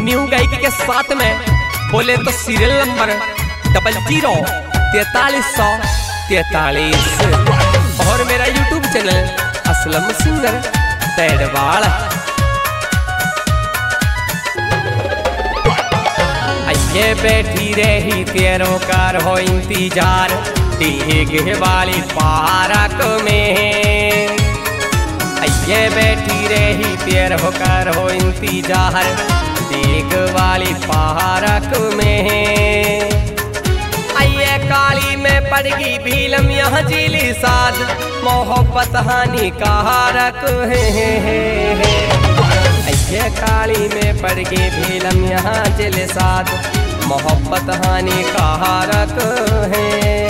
New गायकी के साथ में बोले तो सीरियल नंबर 004343 और मेरा YouTube channel Aslam singer Taidwal. ये बैठी रही तेरों कार हो इंतजार डीग वाली पार्क में। ये बैठी रही तेरों कार हो इंतजार डीग वाली पार्क में। ये काली में पड़ गई भीलम यहाँ जिली साध मोहब्बत हानिकारक है। ये काली में पड़ गई भीलम यहाँ जिल साध मोहब्बत हानिकारक है।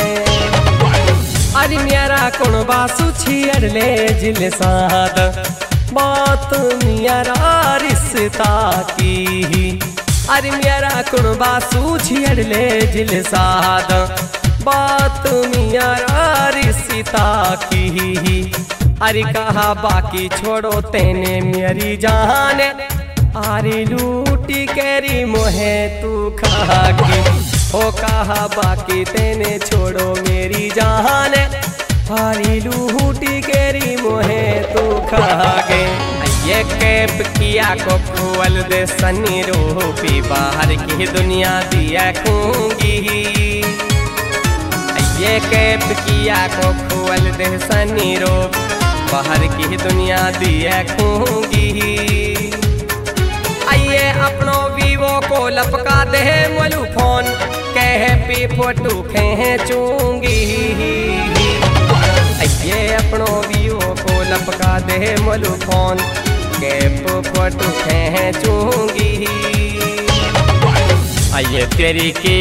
अरे मेरा कुण बासु छियर ले जिल साध बात मेरा रिश्ता की। अरे मेरा कुण बासु छियर ले जिल साध बात मेरा रिश्ता की। अरे कहा बाकी छोड़ो तेने मेरी जान अरे लूटी कैरी मोहे तू खा के। हो कहा बाकी तेने छोड़ो मेरी जान अरे लूटी कैरी मोहे तू खा के। ये कैप किया को खोल दे सनी रूपी बाहर की दुनिया दिया खूंगी। ये कैप किया को खोल दे सनी रूप बाहर की दुनिया दिया खूंगी। आइए अपनों वीवो को लपका दे मोलू फोन कह पी फोटो खींचूंगी। आइए अपनों वीवो को लपका दे मोलू फोन कह फोटो खींचूंगी। आइए तेरी की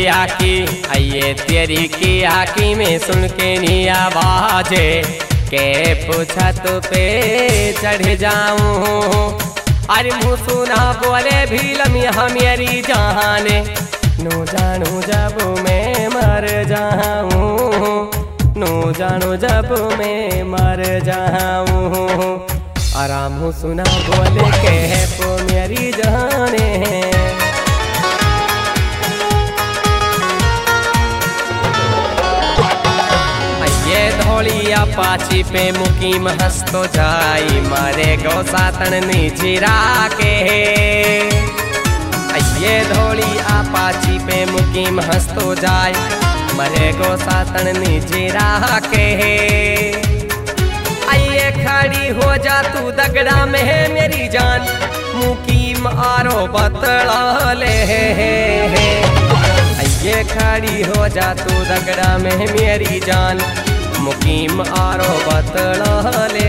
आकी में सुन के नी आवाज़े के छत पे चढ़ जाऊं। अरे मुँह सुना बोले भीलम यहाँ मेरी जाने नो जानू जब मैं मर जाऊं। नो जानू जब मैं मर जाऊं। आराम सुना बोले कह मेरी जाने। धौलिया पाची पे मुकीम हंसतो जाई मारे गौ सातन निजिरा के। ये धौली आपाची पे मुकीम हंसतो जाए मरे गो सातन निजिरा के। आइए खड़ी हो जा तू दगड़ा में है मेरी जान मुकीम आरो बतला ले। आइए खड़ी हो जा तू दगड़ा में मेरी जान मुकीम आरो बतला ले।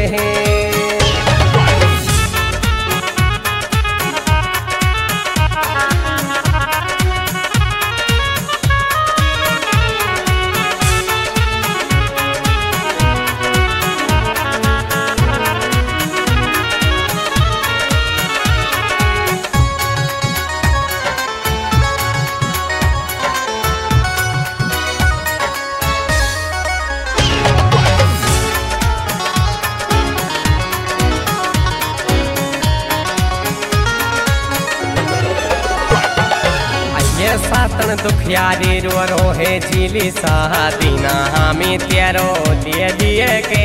सातन दुखियारी रो रोहे झीली सादीना हमी तेरो लिए लिए के।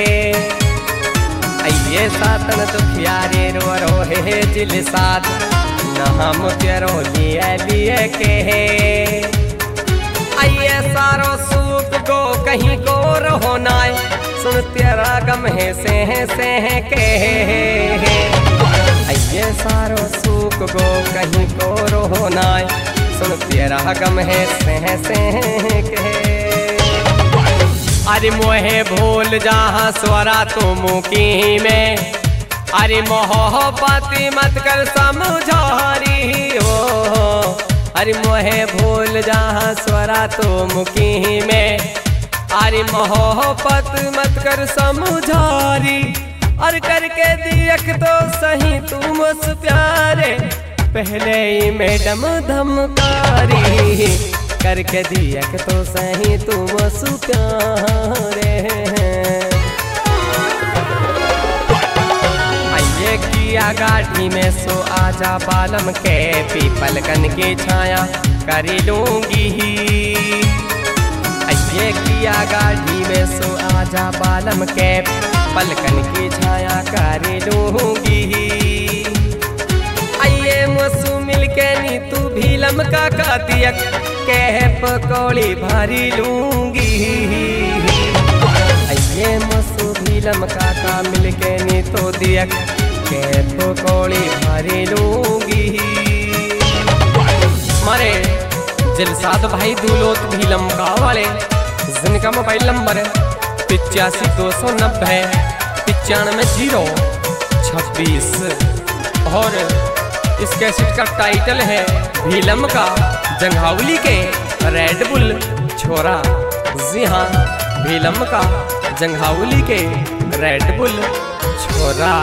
ये सातन दुखियारी रो रोहे झीली साद न हम तेरो लिए लिए के। ये सारो सूप को कहीं को रहो नाय सुन तेरा गम है से के। ये सारो सूप को कहीं को रहो नाय सुन तेरा गम है से के। अरे मोहे भूल जहाँ स्वरा तो मुकी में। अरे मोहब्बत मत कर समझारी हो। अरे मोहे भूल जहाँ स्वरा तो मुकी में। अरे मोहब्बत मत कर समझारी और करके देख तो सही तुम उस प्यारे पहले ही मैडम धमकारी करके दिया तो सही तुम सुप्यारे हैं। ये आइए किया गाड़ी में सो आजा बालम के पीपल कन की छाया कर लूंगी। आइए किया गाड़ी में सो आजा बालम के पलकन की छाया कर लूंगी। आइए मसू मिल के नी तू भी लमका का दियक कह पकौड़ी भरी लूंगी। आइए मसू भी लमका का मिल के नी तो दियक कह पकौड़ी भरी लूंगी। मारे जलसाद भाई दूलोत भी लमका वाले जिनका मोबाइल नंबर 85-290 95-0-26 और इस कैसेट का टाइटल है भीलम का जंघावली के रेड बुल छोरा। जी हाँ, भीलम का जंघावली के रेड बुल छोरा।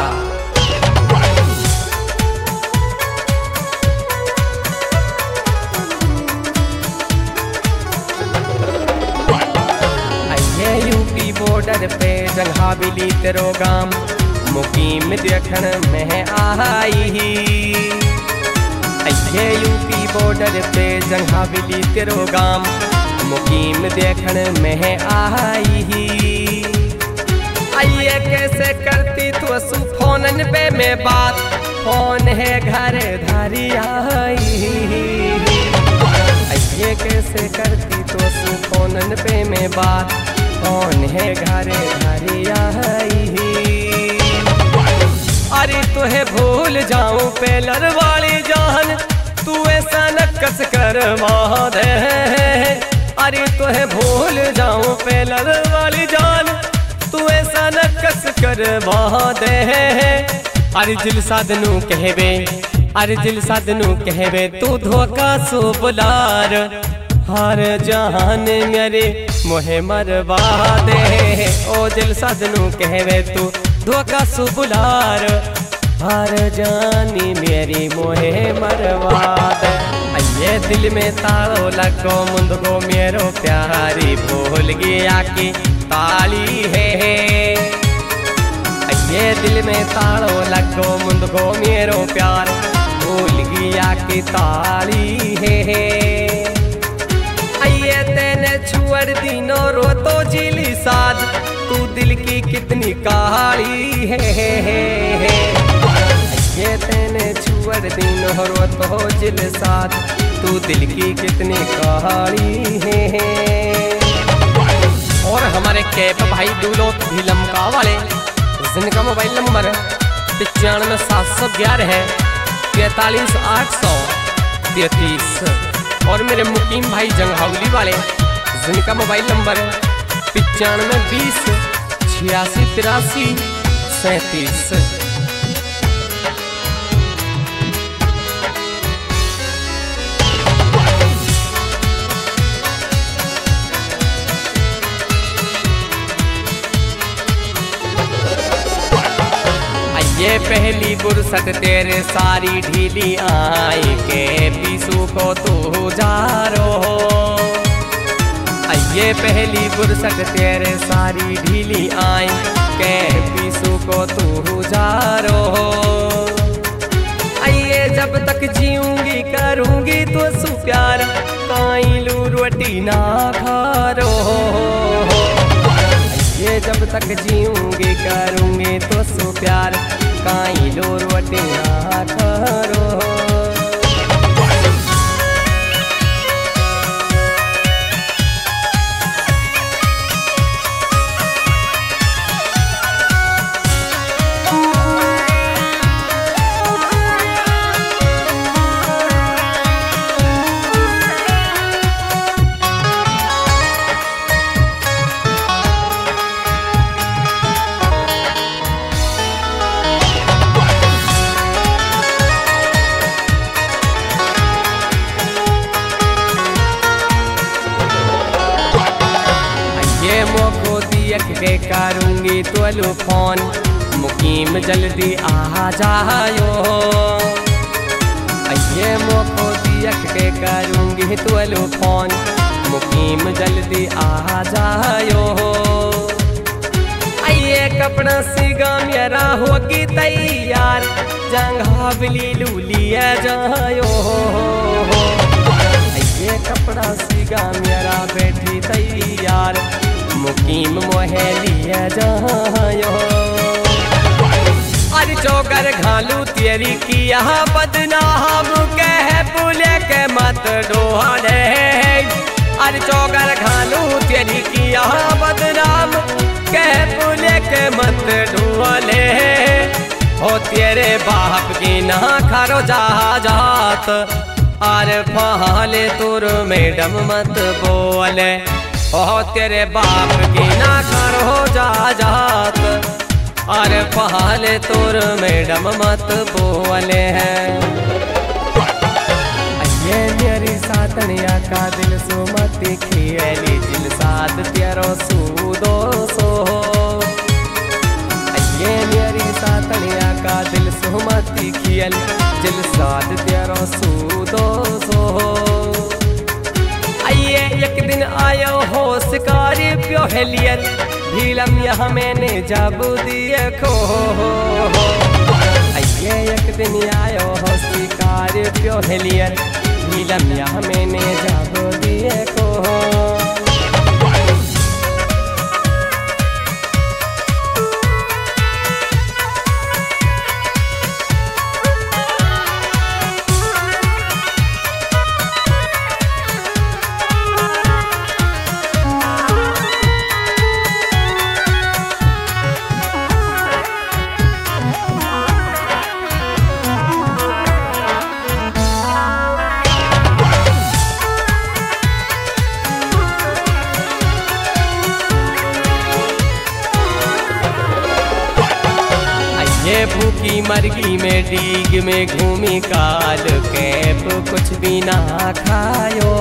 यूपी बॉर्डर पे जंघावली तेरो गाम मुकीम देखन में आई। ये यूपी बॉर्डर पे जंघावली तेरो गाम मुकीम देखन में आई। आइए कैसे करती तो सु फोनन पे में बात, फोन है घर धारी आई। आइए कैसे करती तो सु फोनन पे में बात, कौन है घरे घरे आई। अरे तुहे भूल जाऊं पेलर वाली जान, तू ऐसा नक्कस करवा दे। अरे तुहे भूल जाऊं पेलर वाली जान, तू ऐसा नक्कस करवा दे। अरे दिल साधनु कहवे, अरे दिल साधनु कहवे तू धोखा सो बुलार, हर जहान मेरे मोहे मरवा दे। ओ दिल साधनु कहवे तू धोखा सु बुलार, हर जानी मेरी मोहे मरवा दे। ये दिल में तालो लगो मुंदगो मेरो प्यारी भूल गया की ताली है। ये दिल में तालो लगो मुंदगो मेरो प्यार भूल गया की ताली है। आइए तेने छुअर दिनो रो तो जिली साज, तू दिल की कितनी काली है। ये तेने छुअर दिनो रो तो जिल साज, तू दिल की कितनी काली है। और हमारे कैप भाई दूलो भी लमका वाले जिनका मोबाइल नंबर 95-711 है 43-833। और मेरे मुकीम भाई जंघावली वाले जिनका मोबाइल नंबर 95-20-86-83-37। ये पहली बुरसत तेरे सारी ढीली आई के पीसू को तू जारो। ये पहली बुरसत तेरे सारी ढीली आई के पीसू को तू जारो। आइए जब तक जीऊंगी करूंगी तो सु प्यार, काई लू रोटी ना खारो। ये जब तक जीऊंगी करूंगी तो सु प्यार, काई लो रोटी ना खारो। के करूंगी तो फोन मुकीम जल्दी आ जायो। ये मोको दियक के करूंगी तो फोन मुकीम जल्दी आ जायो। आइए कपड़ा सीगा मेरा होगी तैयार जंघा बिली लूलिया जायो ये कपड़ा सीगा मेरा बैठी तैयार मुकीम मोहे लिया जायो अरे चौकर घालू तेरी किया बदनाम कह पुले के मत डोले अरे चौकर घालू तेरी किया बदनाम कह पुले के मत डोले हो तेरे बाप की ना खरो जा जात अरे पहले तुर मैडम मत बोले ओ तेरे बाप की ना खरो जा जात अरे पहले तुर मैडम मत बोले हैं ये मेरी सातनिया का दिल सुमति खियली दिल साथ तेरो सूदो सो ये मेरी सातनिया का दिल सुमति खियल दिल साथ तेरो सूदो सो आइए एक दिन आयो हो शिकारी प्यो हेलियल भीलम यहाँ मैंने जब दिए खो आइए एक दिन आयो हो शिकारी प्यो हेलियल भीलम यहाँ मैंने जब दिए खो ये भूखी मरगी में डीग में घूमी काल कैप कुछ भी ना खायो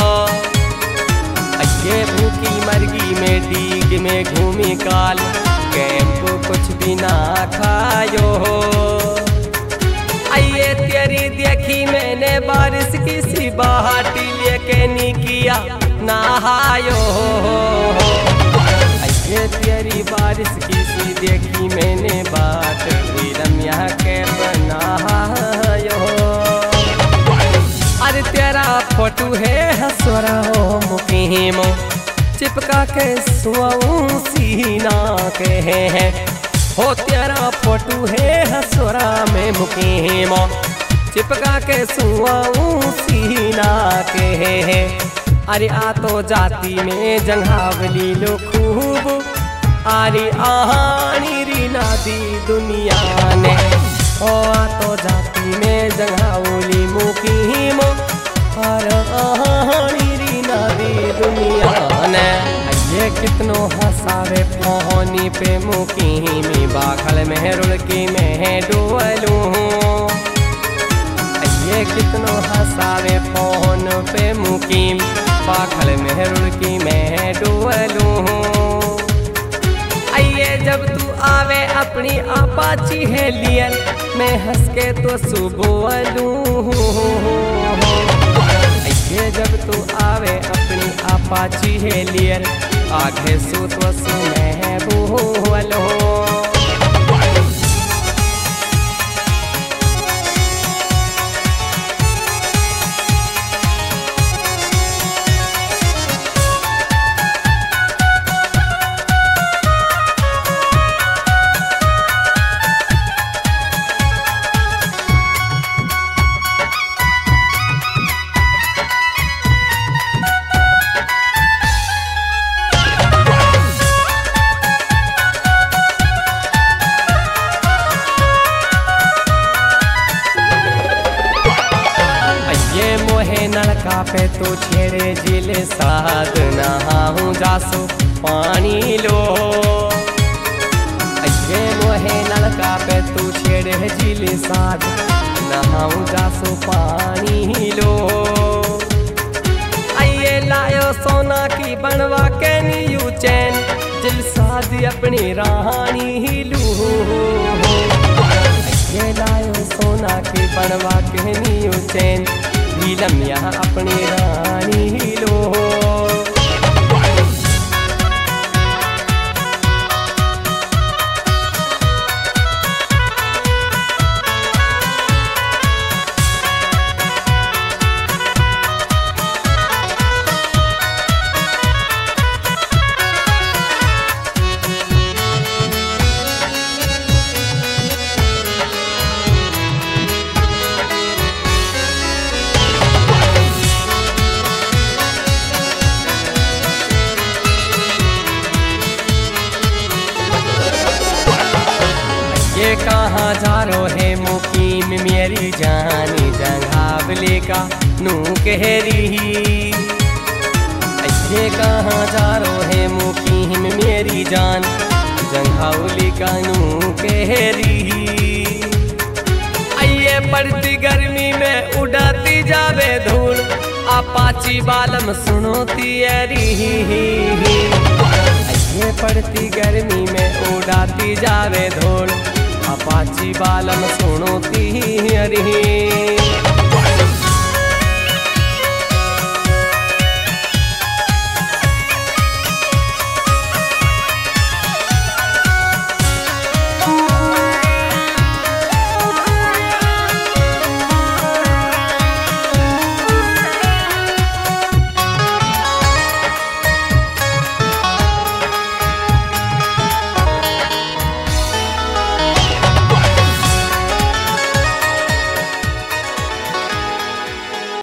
ये भूखी मरगी में डीग में घूमी काल कैप कुछ भी ना खायो आइए तेरी देखी मैंने बारिश की सी बाटी लेके नी किया नहायो ये तेरी बारिश की सी देखी मैंने बाट रमिया के बनायो अरे तेरा फोटो है हसरा हो मुकीम चिपका के सुआऊं सीना के है हो तेरा फोटो है हसरा में मुकीम चिपका के सुआऊं सीना के है अरे आ तो जाती में जंघावली लो खूब अरे आहानी रीना दी दुनिया ने ओ आ तो जाती में जंघावली मुकीम और आहानी रीना दी दुनिया ने ये कितनो हसावे पहुनी पे मुकीमी बाखल में रुड़की में डोलू ये कितनो हसावे पौन पे मुकीम पाखल में रुड़की में डोलू आइए जब तू आवे अपनी अपाची है लियल मैं हंस के तो सुबोलू आइए जब तू आवे अपनी अपाची है लियल आगे सु तो सु मैं बोलो नलका पे तो छेड़े जिले साध नहाऊं जासो पानी लो ये मोहे नलका पे तू छेड़े जिले साध नहाऊं जासो पानी लो आइए लायो सोना की बनवा के नीयू चैन दिल साध अपनी रानी लू ये लायो सोना की बनवा के नीयू चैन भीलम यहाँ अपनी रानी लो जा रो है मुकीम मेरी जानी जंघावले का नू कह रही। ऐसे कहाँ जा रो है मुकीम मेरी जान जंघावली का नू कह रही। आइए पड़ती गर्मी में उड़ाती जावे धूल अपाची बालम सुनोती ये पड़ती गर्मी में उड़ाती जावे धूल अपाची बालम सुनोती अरी।